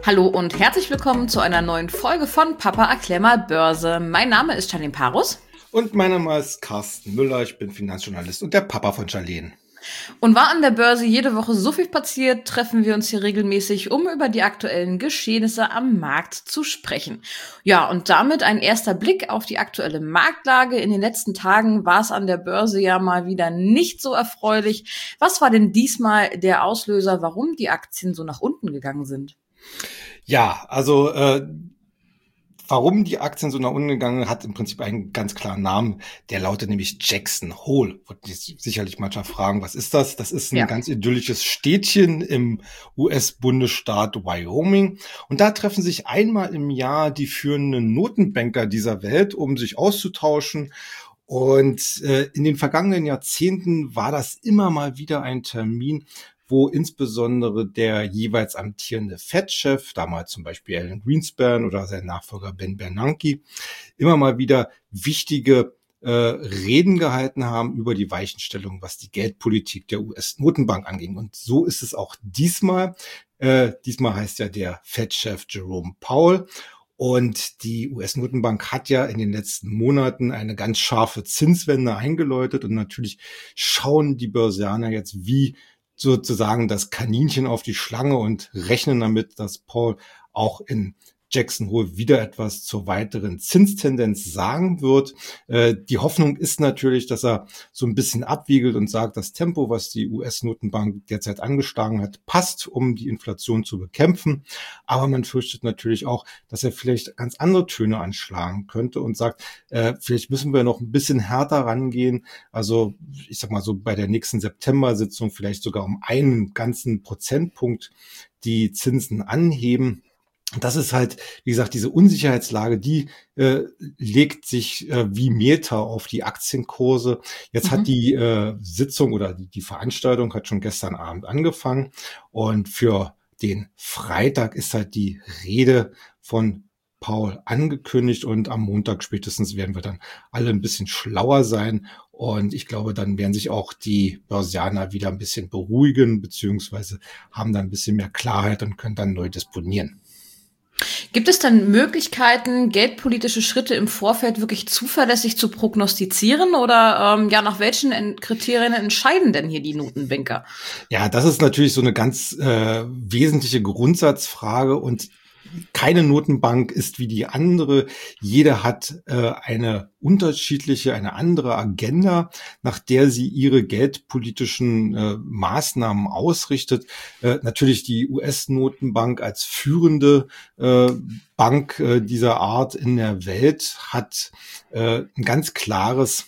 Hallo und herzlich willkommen zu einer neuen Folge von Papa erklär mal Börse. Mein Name ist Charlene Parus. Und mein Name ist Carsten Müller, ich bin Finanzjournalist und der Papa von Charlene. Und war an der Börse jede Woche so viel passiert, treffen wir uns hier regelmäßig, um über die aktuellen Geschehnisse am Markt zu sprechen. Ja, und damit ein erster Blick auf die aktuelle Marktlage. In den letzten Tagen war es an der Börse ja mal wieder nicht so erfreulich. Was war denn diesmal der Auslöser, warum die Aktien so nach unten gegangen sind? Ja, also warum die Aktien so nach unten gegangen, hat im Prinzip einen ganz klaren Namen. Der lautet nämlich Jackson Hole. Wird sicherlich mancher fragen, was ist das? Das ist ein ganz idyllisches Städtchen im US-Bundesstaat Wyoming. Und da treffen sich einmal im Jahr die führenden Notenbanker dieser Welt, um sich auszutauschen. Und in den vergangenen Jahrzehnten war das immer mal wieder ein Termin, wo insbesondere der jeweils amtierende Fed-Chef, damals zum Beispiel Alan Greenspan oder sein Nachfolger Ben Bernanke, immer mal wieder wichtige Reden gehalten haben über die Weichenstellung, was die Geldpolitik der US-Notenbank anging. Und so ist es auch diesmal. Diesmal heißt ja der Fed-Chef Jerome Powell. Und die US-Notenbank hat ja in den letzten Monaten eine ganz scharfe Zinswende eingeläutet. Und natürlich schauen die Börsianer jetzt wie sozusagen das Kaninchen auf die Schlange und rechnen damit, dass Paul auch in Jackson Hole wieder etwas zur weiteren Zinstendenz sagen wird. Die Hoffnung ist natürlich, dass er so ein bisschen abwiegelt und sagt, das Tempo, was die US-Notenbank derzeit angeschlagen hat, passt, um die Inflation zu bekämpfen. Aber man fürchtet natürlich auch, dass er vielleicht ganz andere Töne anschlagen könnte und sagt, vielleicht müssen wir noch ein bisschen härter rangehen. Also ich sag mal so bei der nächsten September-Sitzung vielleicht sogar um einen ganzen Prozentpunkt die Zinsen anheben. Das ist halt, wie gesagt, diese Unsicherheitslage, die legt sich wie Meter auf die Aktienkurse. Jetzt hat die Sitzung oder die Veranstaltung hat schon gestern Abend angefangen. Und für den Freitag ist halt die Rede von Paul angekündigt. Und am Montag spätestens werden wir dann alle ein bisschen schlauer sein. Und ich glaube, dann werden sich auch die Börsianer wieder ein bisschen beruhigen, beziehungsweise haben dann ein bisschen mehr Klarheit und können dann neu disponieren. Gibt es denn Möglichkeiten, geldpolitische Schritte im Vorfeld wirklich zuverlässig zu prognostizieren? Oder nach welchen Kriterien entscheiden denn hier die Notenbanker? Ja, das ist natürlich so eine ganz wesentliche Grundsatzfrage und keine Notenbank ist wie die andere. Jede hat eine unterschiedliche, eine andere Agenda, nach der sie ihre geldpolitischen Maßnahmen ausrichtet. Natürlich die US-Notenbank als führende Bank dieser Art in der Welt hat ein ganz klares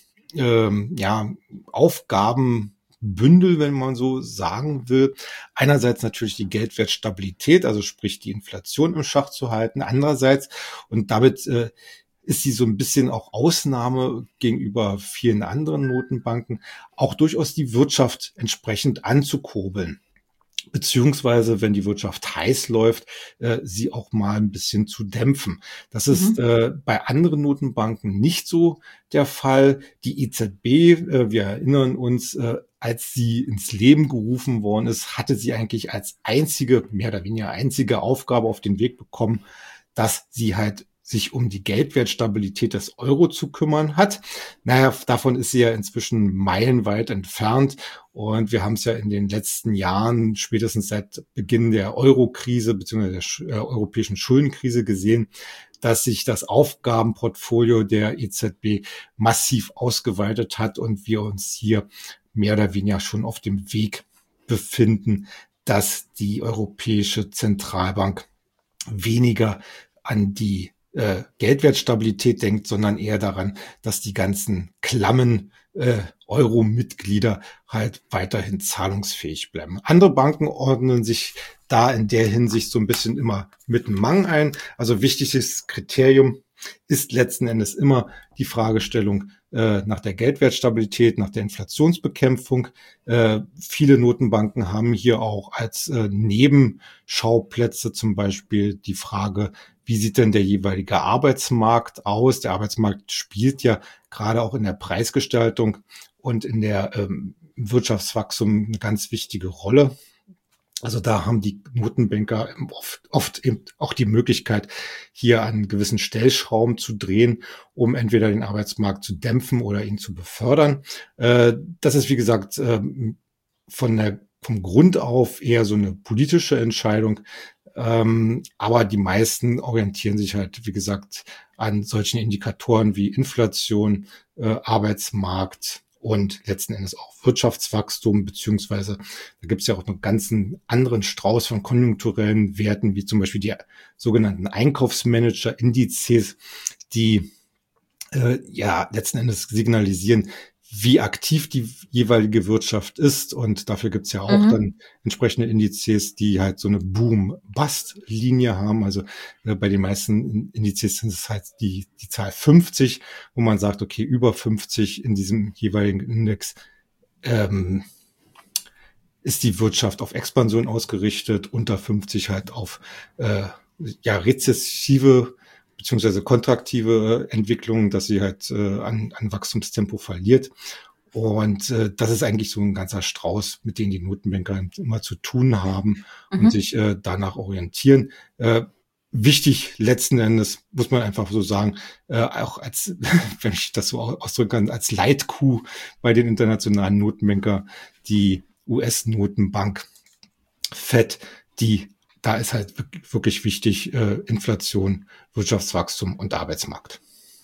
Aufgabenbündel, wenn man so sagen will. Einerseits natürlich die Geldwertstabilität, also sprich die Inflation im Schach zu halten. Andererseits, und damit ist sie so ein bisschen auch Ausnahme gegenüber vielen anderen Notenbanken, auch durchaus die Wirtschaft entsprechend anzukurbeln. Beziehungsweise, wenn die Wirtschaft heiß läuft, sie auch mal ein bisschen zu dämpfen. Das ist bei anderen Notenbanken nicht so der Fall. Die EZB, wir erinnern uns, als sie ins Leben gerufen worden ist, hatte sie eigentlich als einzige, mehr oder weniger einzige Aufgabe auf den Weg bekommen, dass sie halt sich um die Geldwertstabilität des Euro zu kümmern hat. Naja, davon ist sie ja inzwischen meilenweit entfernt. Und wir haben es ja in den letzten Jahren, spätestens seit Beginn der Euro-Krise bzw. der europäischen Schuldenkrise gesehen, dass sich das Aufgabenportfolio der EZB massiv ausgeweitet hat und wir uns hier mehr oder weniger schon auf dem Weg befinden, dass die Europäische Zentralbank weniger an die Geldwertstabilität denkt, sondern eher daran, dass die ganzen klammen Euro-Mitglieder halt weiterhin zahlungsfähig bleiben. Andere Banken ordnen sich da in der Hinsicht so ein bisschen immer mit dem Mang ein. Also wichtiges Kriterium ist letzten Endes immer die Fragestellung nach der Geldwertstabilität, nach der Inflationsbekämpfung. Viele Notenbanken haben hier auch als Nebenschauplätze zum Beispiel die Frage, wie sieht denn der jeweilige Arbeitsmarkt aus? Der Arbeitsmarkt spielt ja gerade auch in der Preisgestaltung und in der Wirtschaftswachstum eine ganz wichtige Rolle. Also da haben die Notenbanker oft eben auch die Möglichkeit, hier an gewissen Stellschrauben zu drehen, um entweder den Arbeitsmarkt zu dämpfen oder ihn zu befördern. Das ist, wie gesagt, vom Grund auf eher so eine politische Entscheidung. Aber die meisten orientieren sich halt, wie gesagt, an solchen Indikatoren wie Inflation, Arbeitsmarkt und letzten Endes auch Wirtschaftswachstum, beziehungsweise da gibt es ja auch einen ganzen anderen Strauß von konjunkturellen Werten, wie zum Beispiel die sogenannten Einkaufsmanager-Indizes, die ja letzten Endes signalisieren, wie aktiv die jeweilige Wirtschaft ist. Und dafür gibt's ja auch dann entsprechende Indizes, die halt so eine Boom-Bust-Linie haben. Also bei den meisten Indizes sind es halt die Zahl 50, wo man sagt, okay, über 50 in diesem jeweiligen Index ist die Wirtschaft auf Expansion ausgerichtet, unter 50 halt auf ja rezessive beziehungsweise kontraktive Entwicklungen, dass sie halt an Wachstumstempo verliert. Und das ist eigentlich so ein ganzer Strauß, mit dem die Notenbanker immer zu tun haben und sich danach orientieren. Wichtig letzten Endes, muss man einfach so sagen, auch als, wenn ich das so ausdrücken kann, als Leitkuh bei den internationalen Notenbanker, die US-Notenbank Fed, da ist halt wirklich wichtig, Inflation, Wirtschaftswachstum und Arbeitsmarkt.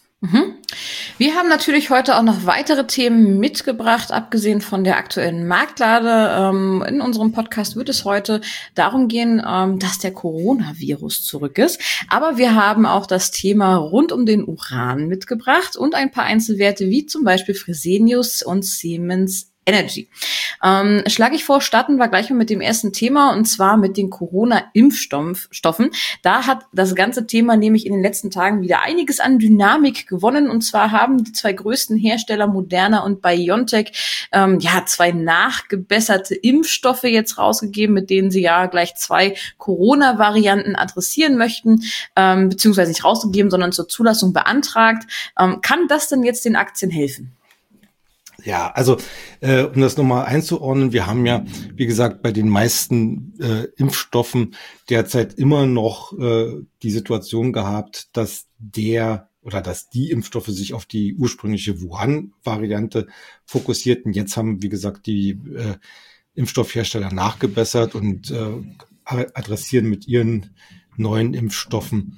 Wir haben natürlich heute auch noch weitere Themen mitgebracht, abgesehen von der aktuellen Marktlage. In unserem Podcast wird es heute darum gehen, dass der Coronavirus zurück ist. Aber wir haben auch das Thema rund um den Uran mitgebracht und ein paar Einzelwerte wie zum Beispiel Fresenius und Siemens Energy. Schlage ich vor, starten wir gleich mal mit dem ersten Thema, und zwar mit den Corona-Impfstoffen. Da hat das ganze Thema nämlich in den letzten Tagen wieder einiges an Dynamik gewonnen, und zwar haben die zwei größten Hersteller Moderna und BioNTech zwei nachgebesserte Impfstoffe jetzt rausgegeben, mit denen sie ja gleich zwei Corona-Varianten adressieren möchten, beziehungsweise nicht rausgegeben, sondern zur Zulassung beantragt. Kann das denn jetzt den Aktien helfen? Ja, also um das nochmal einzuordnen, wir haben ja, wie gesagt, bei den meisten Impfstoffen derzeit immer noch die Situation gehabt, dass die Impfstoffe sich auf die ursprüngliche Wuhan-Variante fokussierten. Jetzt haben, wie gesagt, die Impfstoffhersteller nachgebessert und adressieren mit ihren neuen Impfstoffen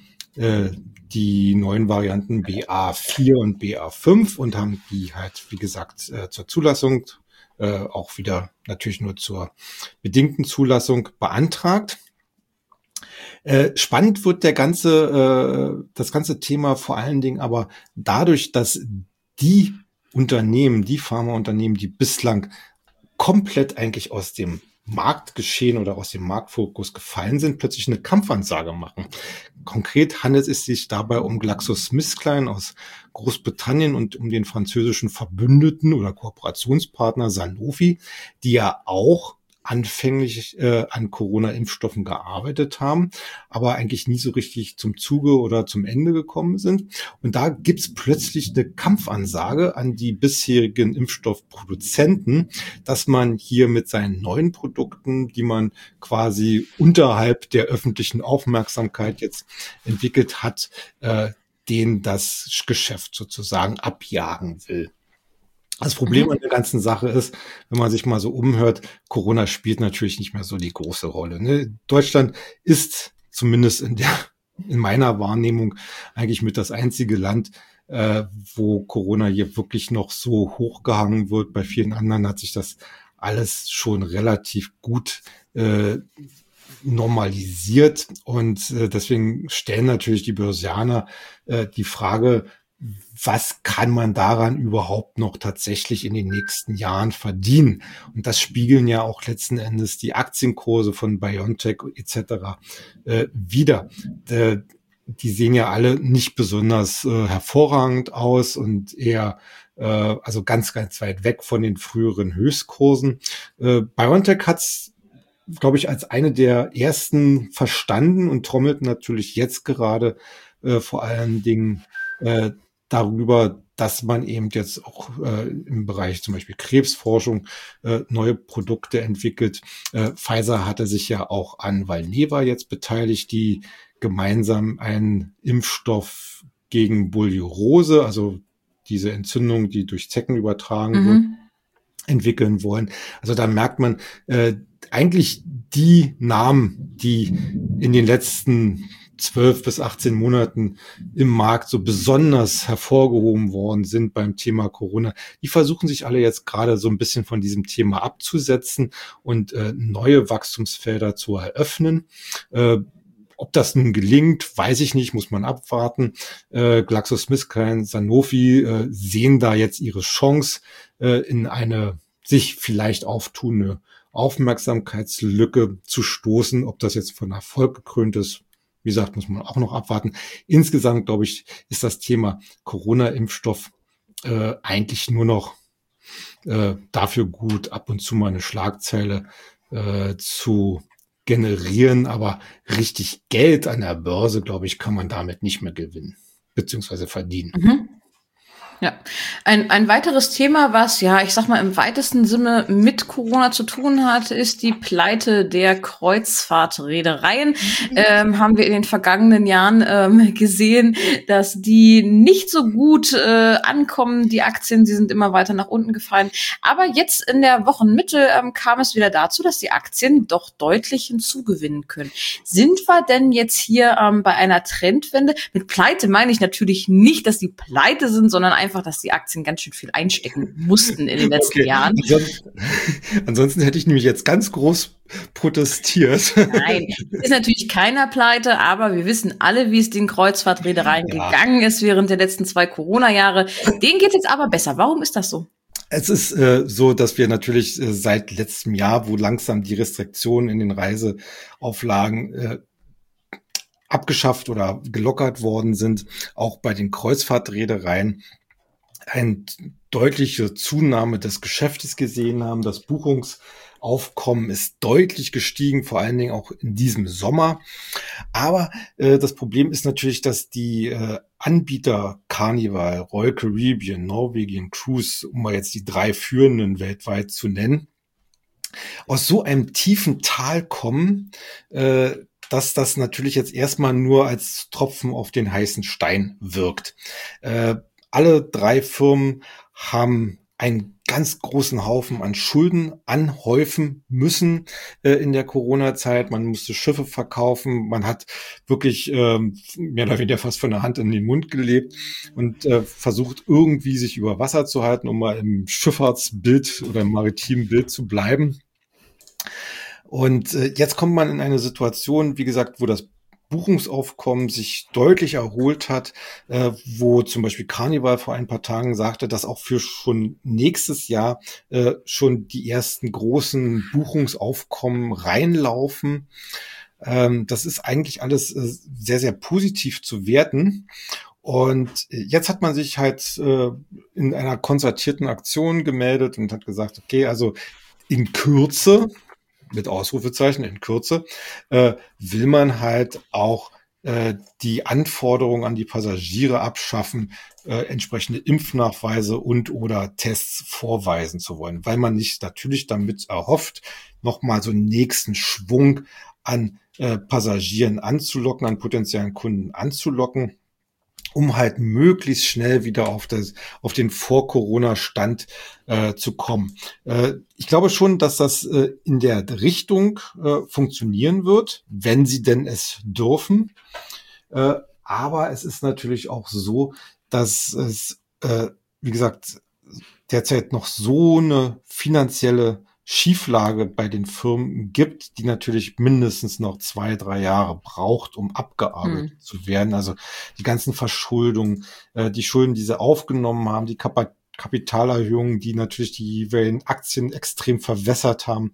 die neuen Varianten BA4 und BA5 und haben die halt, wie gesagt, zur Zulassung, auch wieder natürlich nur zur bedingten Zulassung beantragt. Spannend wird das ganze Thema vor allen Dingen aber dadurch, dass die Pharmaunternehmen, die bislang komplett eigentlich aus dem Marktgeschehen oder aus dem Marktfokus gefallen sind, plötzlich eine Kampfansage machen. Konkret handelt es sich dabei um GlaxoSmithKline aus Großbritannien und um den französischen Verbündeten oder Kooperationspartner Sanofi, die ja auch anfänglich an Corona-Impfstoffen gearbeitet haben, aber eigentlich nie so richtig zum Zuge oder zum Ende gekommen sind. Und da gibt's plötzlich eine Kampfansage an die bisherigen Impfstoffproduzenten, dass man hier mit seinen neuen Produkten, die man quasi unterhalb der öffentlichen Aufmerksamkeit jetzt entwickelt hat, denen das Geschäft sozusagen abjagen will. Das Problem an der ganzen Sache ist, wenn man sich mal so umhört, Corona spielt natürlich nicht mehr so die große Rolle. Ne? Deutschland ist zumindest in meiner Wahrnehmung eigentlich mit das einzige Land, wo Corona hier wirklich noch so hochgehangen wird. Bei vielen anderen hat sich das alles schon relativ gut normalisiert, und deswegen stellen natürlich die Börsianer die Frage, was kann man daran überhaupt noch tatsächlich in den nächsten Jahren verdienen? Und das spiegeln ja auch letzten Endes die Aktienkurse von BioNTech etc. Wider. Die sehen ja alle nicht besonders hervorragend aus und eher also ganz, ganz weit weg von den früheren Höchstkursen. BioNTech hat's, glaube ich, als eine der ersten verstanden und trommelt natürlich jetzt gerade vor allen Dingen darüber, dass man eben jetzt auch im Bereich zum Beispiel Krebsforschung neue Produkte entwickelt. Pfizer hatte sich ja auch an Valneva jetzt beteiligt, die gemeinsam einen Impfstoff gegen Borreliose, also diese Entzündung, die durch Zecken übertragen wird, entwickeln wollen. Also da merkt man eigentlich die Namen, die in den letzten 12 bis 18 Monaten im Markt so besonders hervorgehoben worden sind beim Thema Corona, die versuchen sich alle jetzt gerade so ein bisschen von diesem Thema abzusetzen und neue Wachstumsfelder zu eröffnen. Ob das nun gelingt, weiß ich nicht, muss man abwarten. GlaxoSmithKline, Sanofi sehen da jetzt ihre Chance in eine sich vielleicht auftuende Aufmerksamkeitslücke zu stoßen. Ob das jetzt von Erfolg gekrönt ist, wie gesagt, muss man auch noch abwarten. Insgesamt, glaube ich, ist das Thema Corona-Impfstoff eigentlich nur noch dafür gut, ab und zu mal eine Schlagzeile zu generieren, aber richtig Geld an der Börse, glaube ich, kann man damit nicht mehr gewinnen, beziehungsweise verdienen. Ja, ein weiteres Thema, was ja, ich sag mal, im weitesten Sinne mit Corona zu tun hat, ist die Pleite der Kreuzfahrtreedereien. Haben wir in den vergangenen Jahren gesehen, dass die nicht so gut ankommen, die Aktien, die sind immer weiter nach unten gefallen. Aber jetzt in der Wochenmitte kam es wieder dazu, dass die Aktien doch deutlich hinzugewinnen können. Sind wir denn jetzt hier bei einer Trendwende? Mit Pleite meine ich natürlich nicht, dass die pleite sind, sondern einfach, dass die Aktien ganz schön viel einstecken mussten in den letzten Jahren. Ansonsten hätte ich nämlich jetzt ganz groß protestiert. Nein, ist natürlich keiner pleite, aber wir wissen alle, wie es den Kreuzfahrtreedereien gegangen ist während der letzten 2 Corona-Jahre. Denen geht es jetzt aber besser. Warum ist das so? Es ist so, dass wir natürlich seit letztem Jahr, wo langsam die Restriktionen in den Reiseauflagen abgeschafft oder gelockert worden sind, auch bei den Kreuzfahrtreedereien eine deutliche Zunahme des Geschäftes gesehen haben. Das Buchungsaufkommen ist deutlich gestiegen, vor allen Dingen auch in diesem Sommer. Aber das Problem ist natürlich, dass die Anbieter Carnival, Royal Caribbean, Norwegian Cruise, um mal jetzt die 3 führenden weltweit zu nennen, aus so einem tiefen Tal kommen, dass das natürlich jetzt erstmal nur als Tropfen auf den heißen Stein wirkt. Alle 3 Firmen haben einen ganz großen Haufen an Schulden anhäufen müssen in der Corona-Zeit. Man musste Schiffe verkaufen. Man hat wirklich mehr oder weniger fast von der Hand in den Mund gelebt und versucht irgendwie sich über Wasser zu halten, um mal im Schifffahrtsbild oder im maritimen Bild zu bleiben. Und jetzt kommt man in eine Situation, wie gesagt, wo das Buchungsaufkommen sich deutlich erholt hat, wo zum Beispiel Carnival vor ein paar Tagen sagte, dass auch für schon nächstes Jahr schon die ersten großen Buchungsaufkommen reinlaufen. Das ist eigentlich alles sehr, sehr positiv zu werten. Und jetzt hat man sich halt in einer konzertierten Aktion gemeldet und hat gesagt, okay, also in Kürze, mit Ausrufezeichen, in Kürze, will man halt auch die Anforderungen an die Passagiere abschaffen, entsprechende Impfnachweise und oder Tests vorweisen zu wollen, weil man nicht natürlich damit erhofft, nochmal so einen nächsten Schwung an Passagieren anzulocken, an potenziellen Kunden anzulocken, um halt möglichst schnell wieder auf den Vor-Corona-Stand zu kommen. Ich glaube schon, dass das in der Richtung funktionieren wird, wenn sie denn es dürfen. Aber es ist natürlich auch so, dass es, wie gesagt, derzeit noch so eine finanzielle Schieflage bei den Firmen gibt, die natürlich mindestens noch 2, 3 Jahre braucht, um abgearbeitet zu werden. Also die ganzen Verschuldungen, die Schulden, die sie aufgenommen haben, die Kapitalerhöhungen, die natürlich die jeweiligen Aktien extrem verwässert haben.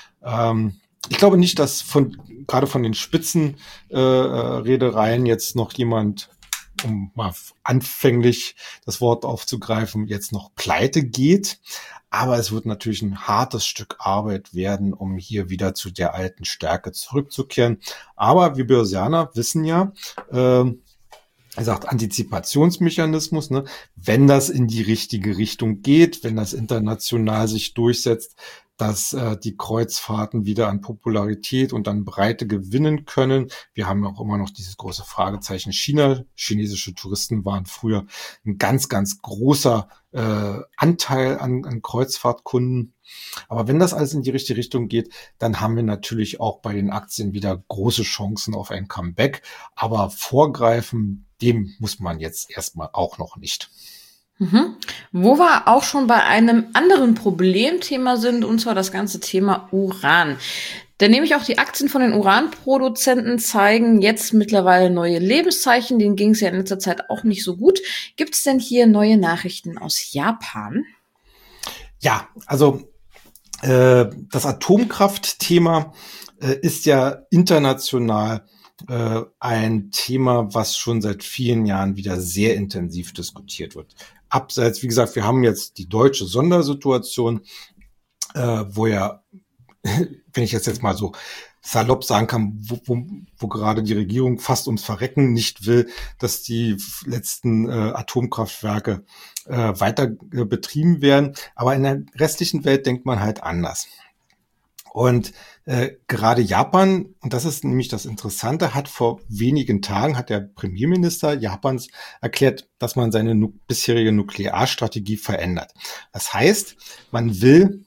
Ich glaube nicht, dass gerade von den Spitzenreedereien jetzt noch jemand, um mal anfänglich das Wort aufzugreifen, jetzt noch pleite geht. Aber es wird natürlich ein hartes Stück Arbeit werden, um hier wieder zu der alten Stärke zurückzukehren. Aber wir Börsianer wissen ja, Er sagt Antizipationsmechanismus, ne? Wenn das in die richtige Richtung geht, wenn das international sich durchsetzt, dass die Kreuzfahrten wieder an Popularität und an Breite gewinnen können. Wir haben ja auch immer noch dieses große Fragezeichen China. Chinesische Touristen waren früher ein ganz, ganz großer Anteil an Kreuzfahrtkunden. Aber wenn das alles in die richtige Richtung geht, dann haben wir natürlich auch bei den Aktien wieder große Chancen auf ein Comeback. Aber vorgreifen, dem muss man jetzt erstmal auch noch nicht. Mhm. Wo wir auch schon bei einem anderen Problemthema sind, und zwar das ganze Thema Uran. Denn nämlich auch die Aktien von den Uranproduzenten zeigen jetzt mittlerweile neue Lebenszeichen. Denen ging es ja in letzter Zeit auch nicht so gut. Gibt es denn hier neue Nachrichten aus Japan? Ja, also das Atomkraftthema ist ja international ein Thema, was schon seit vielen Jahren wieder sehr intensiv diskutiert wird. Abseits, wie gesagt, wir haben jetzt die deutsche Sondersituation, wo ja, wenn ich jetzt mal so salopp sagen kann, wo gerade die Regierung fast ums Verrecken nicht will, dass die letzten Atomkraftwerke weiter betrieben werden. Aber in der restlichen Welt denkt man halt anders. Und gerade Japan, und das ist nämlich das Interessante, hat vor wenigen Tagen, hat der Premierminister Japans erklärt, dass man seine bisherige Nuklearstrategie verändert. Das heißt, man will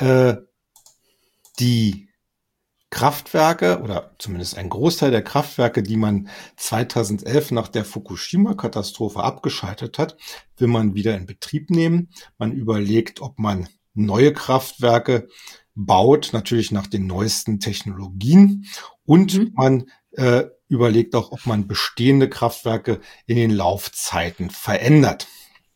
die Kraftwerke oder zumindest ein Großteil der Kraftwerke, die man 2011 nach der Fukushima-Katastrophe abgeschaltet hat, will man wieder in Betrieb nehmen. Man überlegt, ob man neue Kraftwerke baut, natürlich nach den neuesten Technologien. Und man überlegt auch, ob man bestehende Kraftwerke in den Laufzeiten verändert.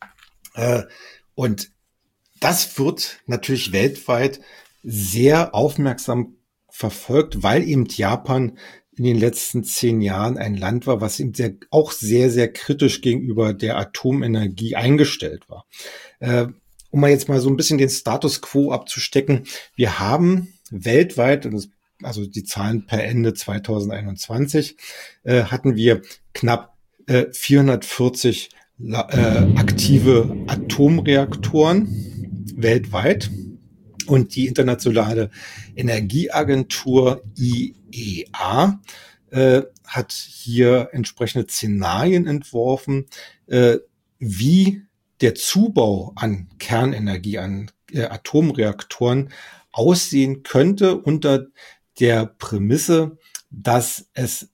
Und das wird natürlich weltweit sehr aufmerksam verfolgt, weil eben Japan in den letzten 10 Jahren ein Land war, was eben auch sehr, sehr kritisch gegenüber der Atomenergie eingestellt war. Um mal jetzt mal so ein bisschen den Status quo abzustecken, wir haben weltweit, also die Zahlen per Ende 2021, hatten wir knapp 440 aktive Atomreaktoren weltweit. Und die Internationale Energieagentur IEA hat hier entsprechende Szenarien entworfen, wie der Zubau an Kernenergie, an Atomreaktoren aussehen könnte unter der Prämisse, dass es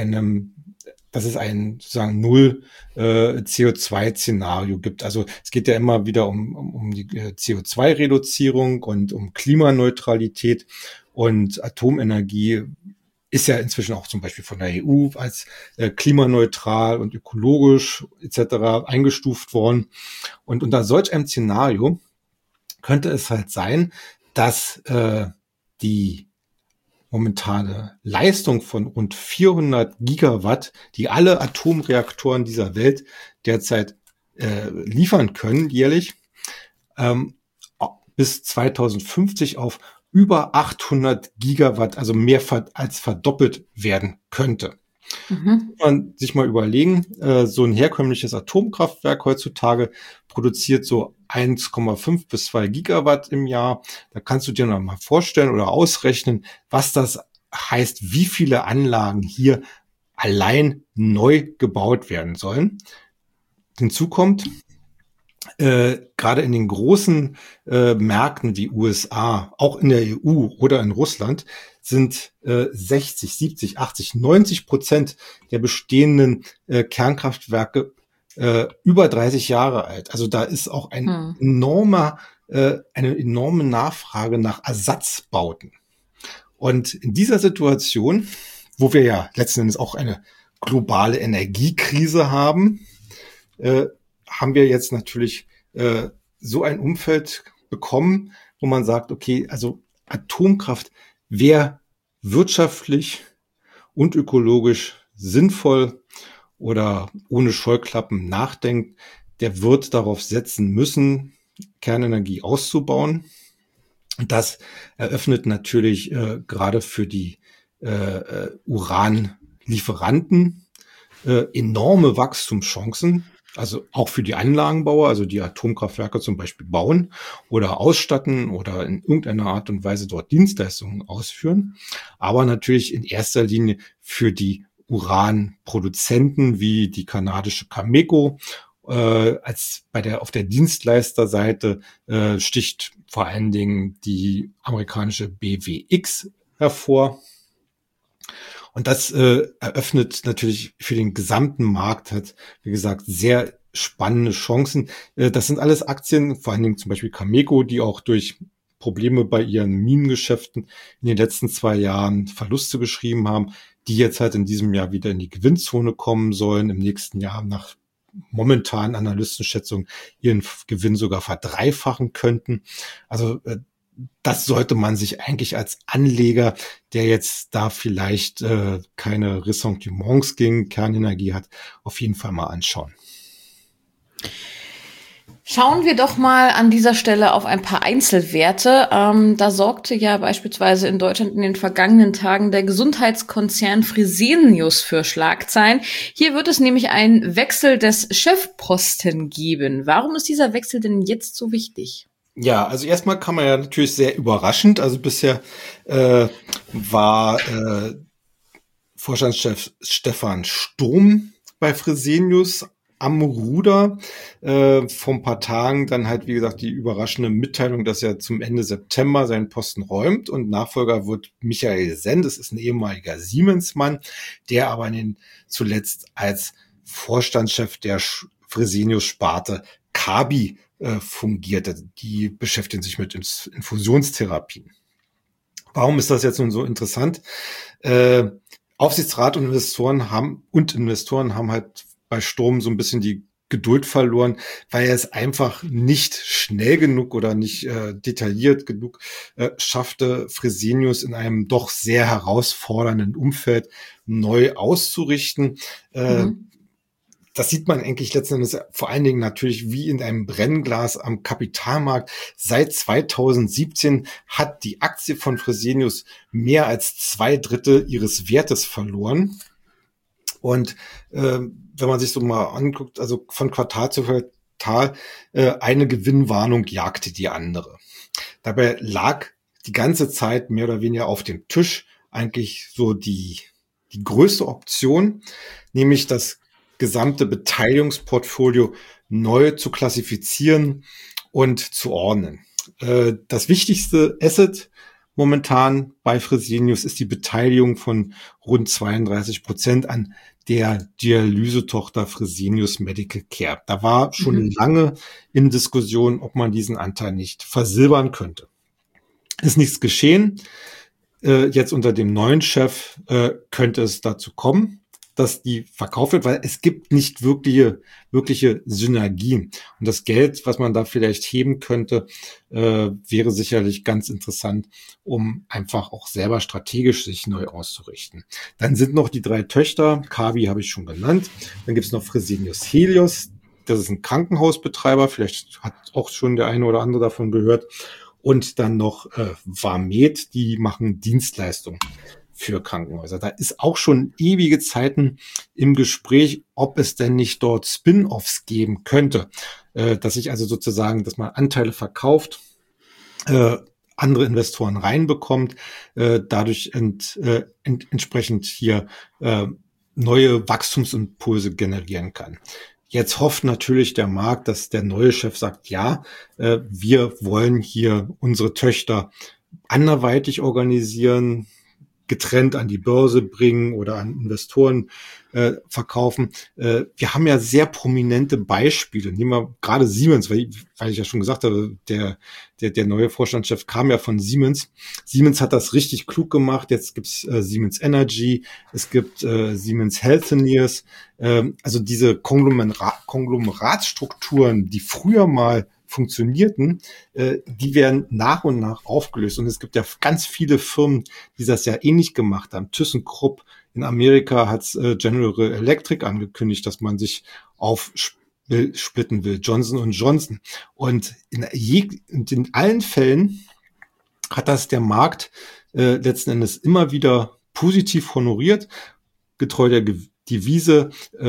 ein sozusagen Null CO2-Szenario gibt. Also es geht ja immer wieder um die CO2-Reduzierung und um Klimaneutralität, und Atomenergie ist ja inzwischen auch zum Beispiel von der EU als klimaneutral und ökologisch etc. eingestuft worden. Und unter solch einem Szenario könnte es halt sein, dass die momentane Leistung von rund 400 Gigawatt, die alle Atomreaktoren dieser Welt derzeit liefern können, jährlich, bis 2050 auf über 800 Gigawatt, also mehr als verdoppelt werden könnte. Muss man sich mal überlegen, so ein herkömmliches Atomkraftwerk heutzutage produziert so 1,5 bis 2 Gigawatt im Jahr. Da kannst du dir noch mal vorstellen oder ausrechnen, was das heißt, wie viele Anlagen hier allein neu gebaut werden sollen. Hinzu kommt, gerade in den großen Märkten wie USA, auch in der EU oder in Russland, sind 60, 70, 80, 90% der bestehenden Kernkraftwerke über 30 Jahre alt. Also da ist auch eine enorme Nachfrage nach Ersatzbauten. Und in dieser Situation, wo wir ja letzten Endes auch eine globale Energiekrise haben, haben wir jetzt natürlich so ein Umfeld bekommen, wo man sagt, okay, also Atomkraft, wer wirtschaftlich und ökologisch sinnvoll oder ohne Scheuklappen nachdenkt, der wird darauf setzen müssen, Kernenergie auszubauen. Und das eröffnet natürlich gerade für die Uranlieferanten enorme Wachstumschancen, also auch für die Anlagenbauer, also die Atomkraftwerke zum Beispiel bauen oder ausstatten oder in irgendeiner Art und Weise dort Dienstleistungen ausführen, aber natürlich in erster Linie für die Uranproduzenten wie die kanadische Cameco. Als auf der Dienstleisterseite sticht vor allen Dingen die amerikanische BWX hervor. Und das eröffnet natürlich für den gesamten Markt, hat, wie gesagt, sehr spannende Chancen. Das sind alles Aktien, vor allen Dingen zum Beispiel Cameco, die auch durch Probleme bei ihren Minengeschäften in den letzten 2 Jahren Verluste geschrieben haben, die jetzt halt in diesem Jahr wieder in die Gewinnzone kommen sollen, im nächsten Jahr nach momentanen Analystenschätzungen ihren Gewinn sogar verdreifachen könnten. Also das sollte man sich eigentlich als Anleger, der jetzt da vielleicht keine Ressentiments gegen Kernenergie hat, auf jeden Fall mal anschauen. Schauen wir doch mal an dieser Stelle auf ein paar Einzelwerte. Da sorgte ja beispielsweise in Deutschland in den vergangenen Tagen der Gesundheitskonzern Fresenius für Schlagzeilen. Hier wird es nämlich einen Wechsel des Chefposten geben. Warum ist dieser Wechsel denn jetzt so wichtig? Ja, also erstmal kann man ja natürlich sehr überraschend. Also bisher war Vorstandschef Stefan Sturm bei Fresenius am Ruder. Vor ein paar Tagen dann halt, wie gesagt, die überraschende Mitteilung, dass er zum Ende September seinen Posten räumt und Nachfolger wird Michael Senn. Das ist ein ehemaliger Siemens-Mann, der aber zuletzt als Vorstandschef der Fresenius-Sparte Kabi fungierte. Die beschäftigen sich mit Infusionstherapien. Warum ist das jetzt nun so interessant? Aufsichtsrat und Investoren haben halt bei Sturm so ein bisschen die Geduld verloren, weil er es einfach nicht schnell genug oder nicht detailliert genug schaffte, Fresenius in einem doch sehr herausfordernden Umfeld neu auszurichten. Das sieht man eigentlich letzten Endes vor allen Dingen natürlich wie in einem Brennglas am Kapitalmarkt. Seit 2017 hat die Aktie von Fresenius mehr als 2/3 ihres Wertes verloren. Und wenn man sich so mal anguckt, also von Quartal zu Quartal, eine Gewinnwarnung jagte die andere. Dabei lag die ganze Zeit mehr oder weniger auf dem Tisch eigentlich so die größte Option, nämlich das gesamte Beteiligungsportfolio neu zu klassifizieren und zu ordnen. Das wichtigste Asset momentan bei Fresenius ist die Beteiligung von rund 32% an der Dialysetochter Fresenius Medical Care. Da war schon lange in Diskussion, ob man diesen Anteil nicht versilbern könnte. Ist nichts geschehen. Jetzt unter dem neuen Chef könnte es dazu kommen, dass die verkauft wird, weil es gibt nicht wirkliche Synergien. Und das Geld, was man da vielleicht heben könnte, wäre sicherlich ganz interessant, um einfach auch selber strategisch sich neu auszurichten. Dann sind noch die 3 Töchter, Kabi habe ich schon genannt. Dann gibt es noch Fresenius Helios, das ist ein Krankenhausbetreiber, vielleicht hat auch schon der eine oder andere davon gehört. Und dann noch Vamed, die machen Dienstleistungen für Krankenhäuser. Da ist auch schon ewige Zeiten im Gespräch, ob es denn nicht dort Spin-offs geben könnte, dass sich also sozusagen, dass man Anteile verkauft, andere Investoren reinbekommt, dadurch entsprechend hier neue Wachstumsimpulse generieren kann. Jetzt hofft natürlich der Markt, dass der neue Chef sagt, ja, wir wollen hier unsere Töchter anderweitig organisieren, getrennt an die Börse bringen oder an Investoren verkaufen. Wir haben ja sehr prominente Beispiele. Nehmen wir gerade Siemens, weil ich ja schon gesagt habe, der neue Vorstandschef kam ja von Siemens. Siemens hat das richtig klug gemacht. Jetzt gibt's Siemens Energy, es gibt Siemens Healthineers. Also diese Konglomeratsstrukturen, die früher mal funktionierten, die werden nach und nach aufgelöst. Und es gibt ja ganz viele Firmen, die das ja ähnlich gemacht haben. ThyssenKrupp in Amerika hat General Electric angekündigt, dass man sich aufsplitten will. Johnson & Johnson. Und in allen Fällen hat das der Markt letzten Endes immer wieder positiv honoriert, getreu der Devise,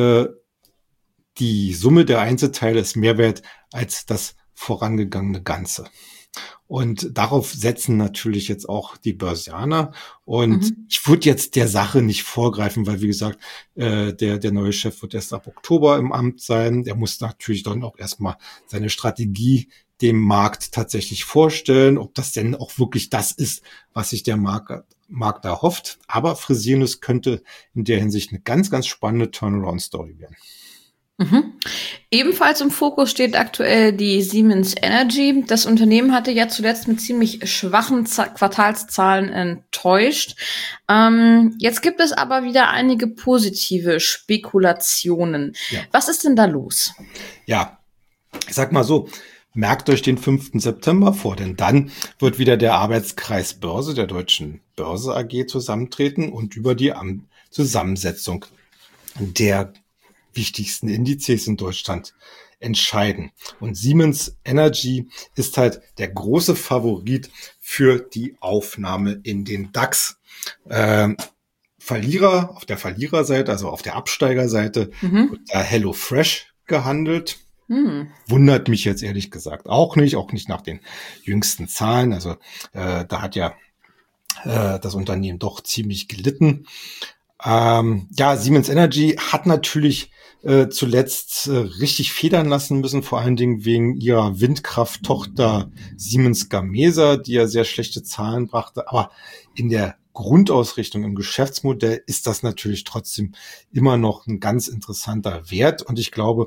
die Summe der Einzelteile ist mehr wert als das vorangegangene Ganze. Und darauf setzen natürlich jetzt auch die Börsianer. Und ich würde jetzt der Sache nicht vorgreifen, weil, wie gesagt, der neue Chef wird erst ab Oktober im Amt sein. Der muss natürlich dann auch erstmal seine Strategie dem Markt tatsächlich vorstellen, ob das denn auch wirklich das ist, was sich der Markt erhofft. Aber Fresenius könnte in der Hinsicht eine ganz, ganz spannende Turnaround-Story werden. Ebenfalls im Fokus steht aktuell die Siemens Energy. Das Unternehmen hatte ja zuletzt mit ziemlich schwachen Quartalszahlen enttäuscht. Jetzt gibt es aber wieder einige positive Spekulationen. Ja. Was ist denn da los? Ja, ich sag mal so, merkt euch den 5. September vor, denn dann wird wieder der Arbeitskreis Börse der Deutschen Börse AG zusammentreten und über die Zusammensetzung der wichtigsten Indizes in Deutschland entscheiden. Und Siemens Energy ist halt der große Favorit für die Aufnahme in den DAX. Verlierer auf der Verliererseite, also auf der Absteigerseite, wird da HelloFresh gehandelt. Wundert mich jetzt ehrlich gesagt auch nicht nach den jüngsten Zahlen. Also da hat ja das Unternehmen doch ziemlich gelitten. Siemens Energy hat natürlich zuletzt richtig federn lassen müssen, vor allen Dingen wegen ihrer Windkrafttochter Siemens Gamesa, die ja sehr schlechte Zahlen brachte. Aber in der Grundausrichtung im Geschäftsmodell ist das natürlich trotzdem immer noch ein ganz interessanter Wert. Und ich glaube,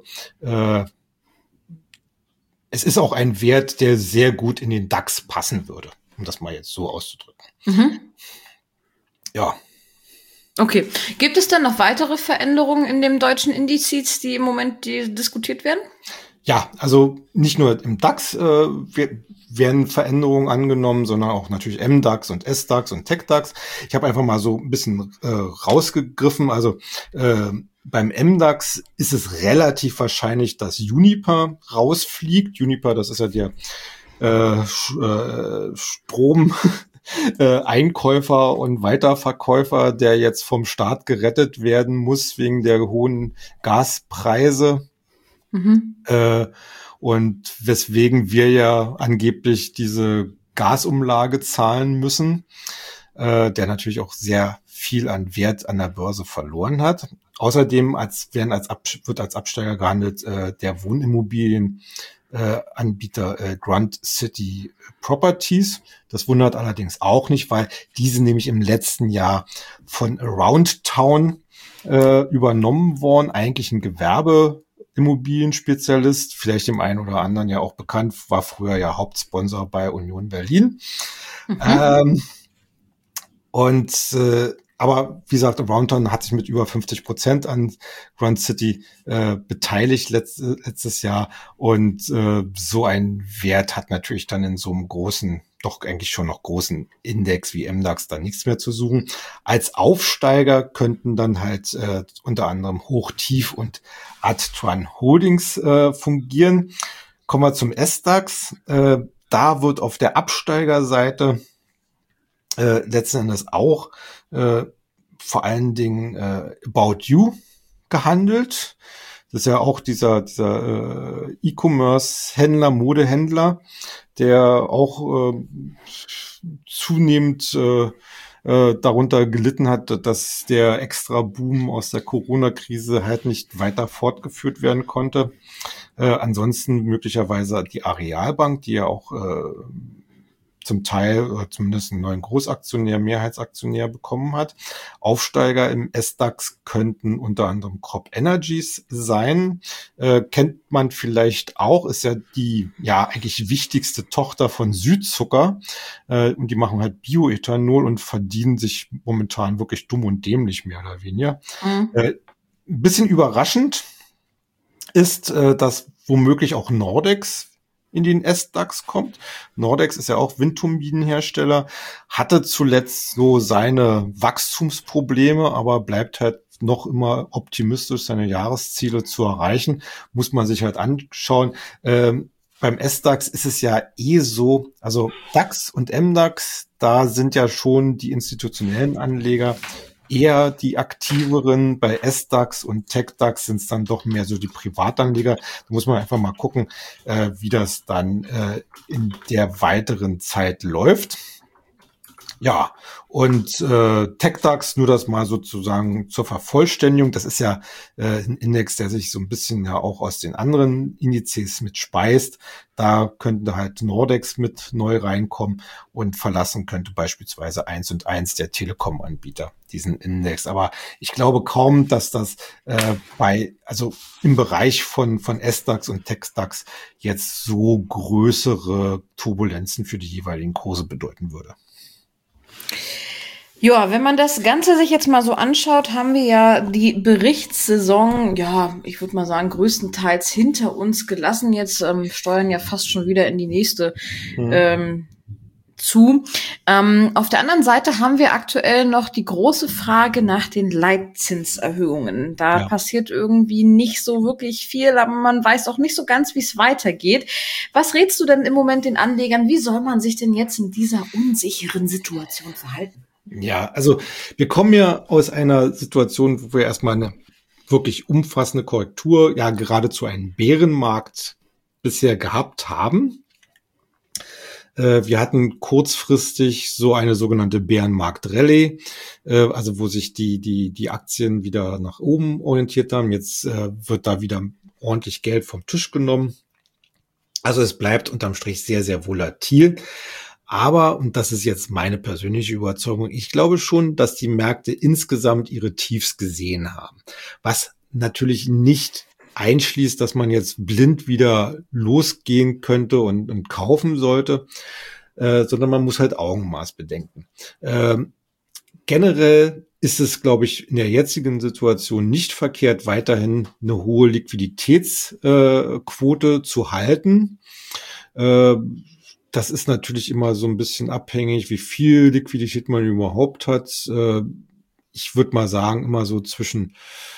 es ist auch ein Wert, der sehr gut in den DAX passen würde, um das mal jetzt so auszudrücken. Ja. Okay. Gibt es dann noch weitere Veränderungen in dem deutschen Indizes, die im Moment diskutiert werden? Ja, also nicht nur im DAX werden Veränderungen angenommen, sondern auch natürlich MDAX und SDAX und TechDAX. Ich habe einfach mal so ein bisschen rausgegriffen. Also beim MDAX ist es relativ wahrscheinlich, dass Uniper rausfliegt. Uniper, das ist ja der Strom Einkäufer und Weiterverkäufer, der jetzt vom Staat gerettet werden muss wegen der hohen Gaspreise. Und weswegen wir ja angeblich diese Gasumlage zahlen müssen, der natürlich auch sehr viel an Wert an der Börse verloren hat. Außerdem wird als Absteiger gehandelt der Wohnimmobilien Anbieter Grand City Properties. Das wundert allerdings auch nicht, weil diese nämlich im letzten Jahr von Aroundtown übernommen worden, eigentlich ein Gewerbeimmobilienspezialist, vielleicht dem einen oder anderen ja auch bekannt, war früher ja Hauptsponsor bei Union Berlin. Aber wie gesagt, Aroundtown hat sich mit über 50% an Grand City beteiligt letztes Jahr. Und so ein Wert hat natürlich dann in so einem großen, doch eigentlich schon noch großen Index wie MDAX da nichts mehr zu suchen. Als Aufsteiger könnten dann halt unter anderem Hochtief und Adtran Holdings fungieren. Kommen wir zum SDAX. Da wird auf der Absteigerseite letzten Endes auch vor allen Dingen About You gehandelt. Das ist ja auch dieser E-Commerce-Händler, Modehändler, der auch zunehmend darunter gelitten hat, dass der Extra-Boom aus der Corona-Krise halt nicht weiter fortgeführt werden konnte. Ansonsten möglicherweise die Arealbank, die ja auch zum Teil oder zumindest einen neuen Großaktionär, Mehrheitsaktionär bekommen hat. Aufsteiger im SDAX könnten unter anderem Crop Energies sein. Kennt man vielleicht auch, ist ja die eigentlich wichtigste Tochter von Südzucker. Und die machen halt Bioethanol und verdienen sich momentan wirklich dumm und dämlich, mehr oder weniger. Ein bisschen überraschend ist, dass womöglich auch Nordex in den SDAX kommt. Nordex ist ja auch Windturbinenhersteller, hatte zuletzt so seine Wachstumsprobleme, aber bleibt halt noch immer optimistisch, seine Jahresziele zu erreichen. Muss man sich halt anschauen. Beim SDAX ist es ja so, also DAX und MDAX, da sind ja schon die institutionellen Anleger eher die aktiveren. Bei SDAX und TechDAX sind es dann doch mehr so die Privatanleger. Da muss man einfach mal gucken, wie das dann in der weiteren Zeit läuft. Ja, und TechDAX, nur das mal sozusagen zur Vervollständigung, das ist ja ein Index, der sich so ein bisschen ja auch aus den anderen Indizes mit speist. Da könnte halt Nordex mit neu reinkommen und verlassen könnte beispielsweise 1&1, der Telekom-Anbieter, diesen Index. Aber ich glaube kaum, dass das also im Bereich von SDAX und TechDAX jetzt so größere Turbulenzen für die jeweiligen Kurse bedeuten würde. Ja, wenn man das Ganze sich jetzt mal so anschaut, haben wir ja die Berichtssaison, ja, ich würde mal sagen, größtenteils hinter uns gelassen. Jetzt steuern ja fast schon wieder in die nächste zu. Auf der anderen Seite haben wir aktuell noch die große Frage nach den Leitzinserhöhungen. Da passiert irgendwie nicht so wirklich viel, aber man weiß auch nicht so ganz, wie es weitergeht. Was rätst du denn im Moment den Anlegern? Wie soll man sich denn jetzt in dieser unsicheren Situation verhalten? Ja, also wir kommen ja aus einer Situation, wo wir erstmal eine wirklich umfassende Korrektur, ja geradezu einen Bärenmarkt bisher gehabt haben. Wir hatten kurzfristig so eine sogenannte Bärenmarkt-Rallye, also wo sich die Aktien wieder nach oben orientiert haben. Jetzt wird da wieder ordentlich Geld vom Tisch genommen. Also es bleibt unterm Strich sehr, sehr volatil. Aber, und das ist jetzt meine persönliche Überzeugung, ich glaube schon, dass die Märkte insgesamt ihre Tiefs gesehen haben. Was natürlich nicht einschließt, dass man jetzt blind wieder losgehen könnte und kaufen sollte, sondern man muss halt Augenmaß bedenken. Generell ist es, glaube ich, in der jetzigen Situation nicht verkehrt, weiterhin eine hohe Liquiditätsquote zu halten. Das ist natürlich immer so ein bisschen abhängig, wie viel Liquidität man überhaupt hat. Ich würde mal sagen, immer so zwischen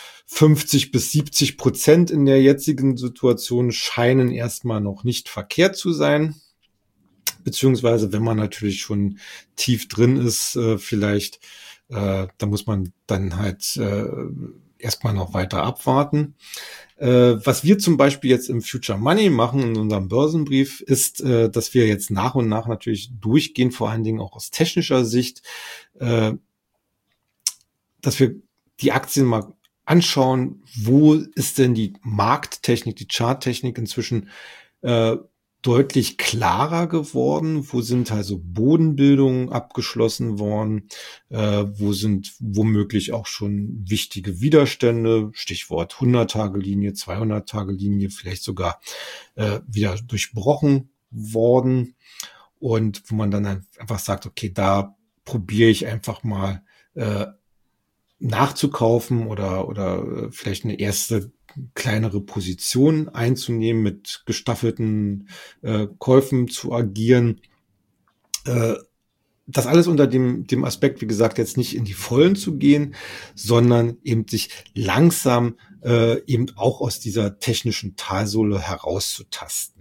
50-70% in der jetzigen Situation scheinen erstmal noch nicht verkehrt zu sein. Beziehungsweise, wenn man natürlich schon tief drin ist, vielleicht, da muss man dann halt erstmal noch weiter abwarten. Was wir zum Beispiel jetzt im Future Money machen in unserem Börsenbrief ist, dass wir jetzt nach und nach natürlich durchgehen, vor allen Dingen auch aus technischer Sicht, dass wir die Aktien mal anschauen, wo ist denn die Markttechnik, die Charttechnik inzwischen deutlich klarer geworden, wo sind also Bodenbildungen abgeschlossen worden, wo sind womöglich auch schon wichtige Widerstände, Stichwort 100-Tage-Linie, 200-Tage-Linie, vielleicht sogar wieder durchbrochen worden und wo man dann einfach sagt, okay, da probiere ich einfach mal nachzukaufen oder vielleicht eine erste kleinere Position einzunehmen, mit gestaffelten Käufen zu agieren. Das alles unter dem Aspekt, wie gesagt, jetzt nicht in die Vollen zu gehen, sondern eben sich langsam eben auch aus dieser technischen Talsohle herauszutasten.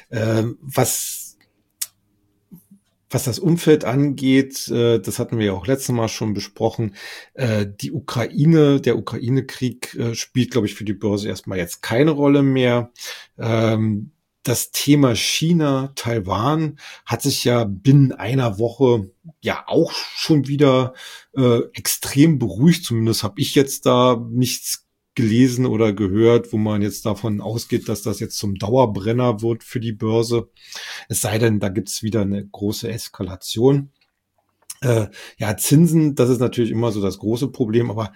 Was das Umfeld angeht, das hatten wir ja auch letztes Mal schon besprochen, der Ukraine-Krieg spielt, glaube ich, für die Börse erstmal jetzt keine Rolle mehr. Das Thema China, Taiwan hat sich ja binnen einer Woche ja auch schon wieder extrem beruhigt. Zumindest habe ich jetzt da nichts gelesen oder gehört, wo man jetzt davon ausgeht, dass das jetzt zum Dauerbrenner wird für die Börse. Es sei denn, da gibt's wieder eine große Eskalation. Ja, Zinsen, das ist natürlich immer so das große Problem, aber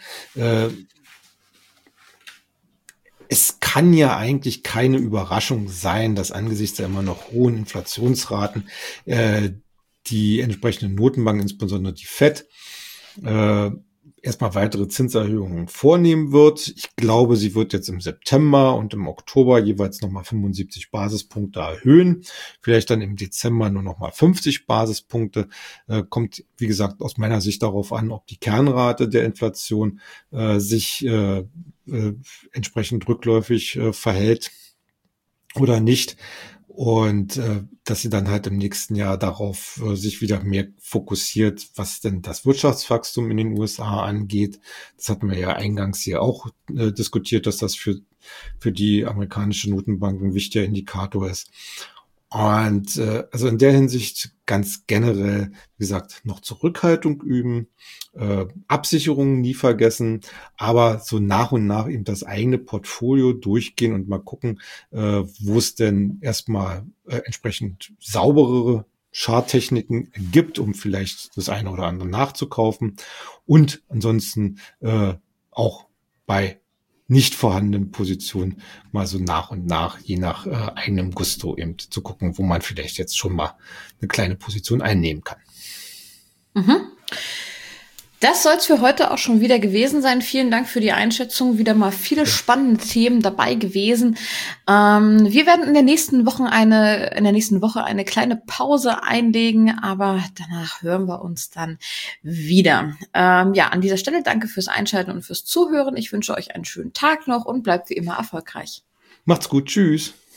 es kann ja eigentlich keine Überraschung sein, dass angesichts der immer noch hohen Inflationsraten die entsprechenden Notenbanken, insbesondere die FED, erstmal weitere Zinserhöhungen vornehmen wird. Ich glaube, sie wird jetzt im September und im Oktober jeweils nochmal 75 Basispunkte erhöhen. Vielleicht dann im Dezember nur nochmal 50 Basispunkte. Kommt, wie gesagt, aus meiner Sicht darauf an, ob die Kernrate der Inflation sich entsprechend rückläufig verhält oder nicht. und dass sie dann halt im nächsten Jahr darauf sich wieder mehr fokussiert, was denn das Wirtschaftswachstum in den USA angeht. Das hatten wir ja eingangs hier auch diskutiert, dass das für die amerikanische Notenbank ein wichtiger Indikator ist. Und also in der Hinsicht ganz generell, wie gesagt, noch Zurückhaltung üben, Absicherungen nie vergessen, aber so nach und nach eben das eigene Portfolio durchgehen und mal gucken, wo es denn erstmal entsprechend sauberere Charttechniken gibt, um vielleicht das eine oder andere nachzukaufen. Und ansonsten auch bei nicht vorhandenen Positionen mal so nach und nach, je nach eigenem Gusto eben zu gucken, wo man vielleicht jetzt schon mal eine kleine Position einnehmen kann. Mhm. Das soll es für heute auch schon wieder gewesen sein. Vielen Dank für die Einschätzung. Wieder mal viele spannende Themen dabei gewesen. Wir werden in der nächsten Woche eine kleine Pause einlegen, aber danach hören wir uns dann wieder. Ja, an dieser Stelle danke fürs Einschalten und fürs Zuhören. Ich wünsche euch einen schönen Tag noch und bleibt wie immer erfolgreich. Macht's gut. Tschüss.